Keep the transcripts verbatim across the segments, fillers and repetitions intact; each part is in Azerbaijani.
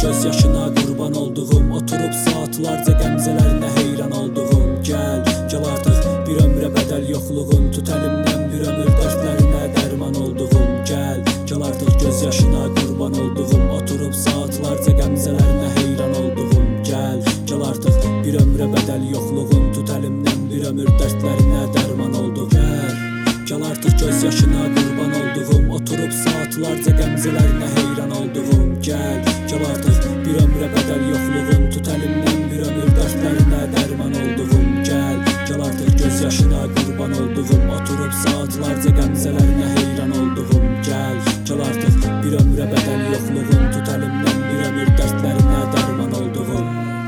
göz yaşına qurban olduğum, oturub saatlarca qəmzələrinə heyran olduğum. Gəl, gəl artıq bir ömrə bədəl yoxluğun, tut əlimdən bir ömür dərdlərinə dərman olduğum. Gəl, gəl artıq göz yaşına qurban olduğum, oturub saatlarca qəmzələrinə heyran olduğum. Gəl, gəl artıq bir ömrə bədəl yoxluğun, tut əlimdən bir ömür dərdlərinə dərman olduğum. Gəl, gəl artıq göz yaşına qurban olduğum, oturub saatlarca qəmzələrinə heyran olduğum. Gəl, gəl artıq bir ömrə bədəl yoxluğun, tut əlimdən bir ömür dərdlərinə dərman olduğum. Gəl, gəl artıq göz yaşına qurban olduğum, oturub saatlarca qəmzələrinə heyran olduğum. Gəl, gəl artıq bir ömrə bədəl yoxluğun, tut əlimdən bir ömür dərdlərinə dərman olduğum.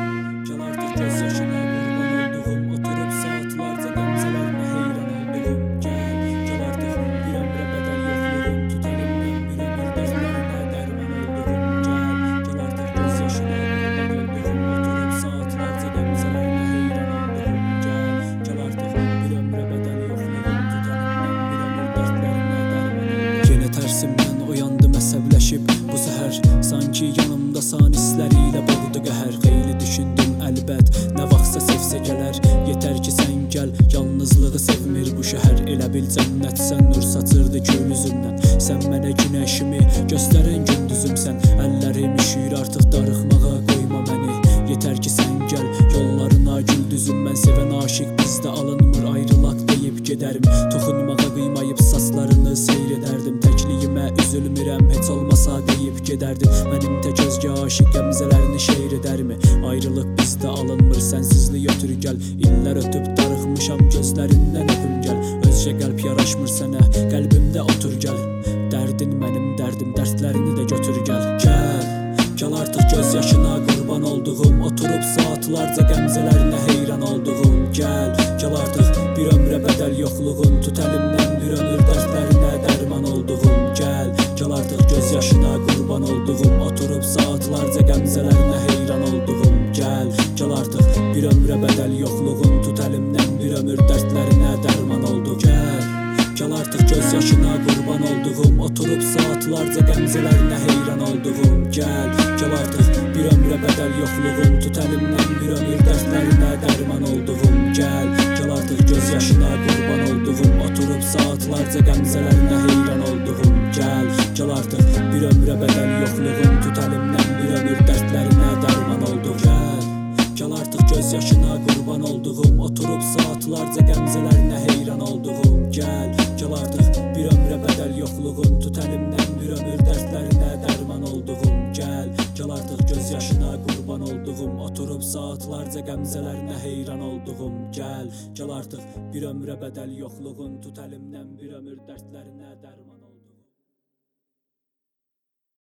Gəl artıq göz yaşına qurban olduğum, oturub saatlarca qəmzələrinə heyran olduğum. Gəl, gəl artıq bir ömrə bədəl yoxluğun, tut əlimdən bir ömür dərdlərinə dərman olduğum. Gəl, gəl artıq göz yaşına qurban olduğum, oturub saatlarca qəmzələrinə heyran olduğum. Gəl, gəl artıq bir ömrə bədəl yoxluğun, tut əlimdən bir ömür dərdlərinə dərman olduğum. Yenə tərsimdən oyandım əsəbləşib bu səhər, sanki yanımda san hissləri ilə boğdu qəhər. Xeyli düşündüm əlbət, nə vaxtsa sevsə gələr, yetər ki sən gəl, yalnızlığı sevmir bu şəhər. Elə bil cənnətsən, nur saçırdı gül üzümdən, sən mənə günəşimi göstərən gündüzümsən. Əllərim üşüyür artıq, darıxmağa qoyma məni, yetər ki sən gəl, yollarına gül düzüm. Mən sevən aşiq bizdə alınmır, ayrılaq deyib gedərim, toxunmağa qıymayıb saçlarını seyr edərdim. Təkliyimə üzülmürəm, heç olmasa deyib gedərdim. Mənim tək özgə aşiq qəmzələrini şeir edərmi? Ayrılıq bizdə alınmır, sənsizlik ötür gəl. İllər ötüb darıxmışam, gözlərindən öpüm gəl. Özgə qəlb yaraşmır sənə, qəlbimdə otur gəl. Dərdin mənim dərdim, dərdlərini də götür gəl. Gəl, gəl artıq göz yaşına qurban olduğum, oturub saatlarca qəmzələrinə heyran olduğum. Gəl, gəl artıq bir ömrə bədəl yoxluğun, tut əlimdən bir ömür dərdlərinə dərman olduğum. Gəl, gəl artıq göz yaşına qurban olduğum, oturub saatlarca qəmzələrinə heyran olduğum. Gəl, gəl artıq bir ömrə bədəl yoxluğun, tut əlimdən bir ömür dərdlərinə dərman olduğum. Gəl, gəl artıq göz yaşına qurban olduğum, oturub saatlarca qəmzələrinə heyran olduğum. Gəl, gəl artıq bir ömrə bədəl yoxluğun, tut əlimdən bir ömür dərdlərinə dərman olduğum. Gəl, gəl artıq göz yaşına qurban olduğum, oturub saatlarca qəmzələrinə heyran olduğum. Gəl, gəl artıq bir ömrə bədəl yoxluğun, tut əlimdən bir ömür dərdlərinə dərman olduğum. Gəl, gəl artıq göz yaşına qurban olduğum, oturub saatlarca qəmzələrinə heyran olduğum. Gəl, gəl artıq bir ömrə bədəl yoxluğun, tut əlimdən bir ömür dərdlərinə dərman olduğum. Gəl, gəl artıq göz yaşına qurban olduğum, oturub saatlarca qəmzələrinə heyran olduğum. Gəl, gəl artıq bir ömrə bədəl yoxluğun, tut əlimdən bir ömür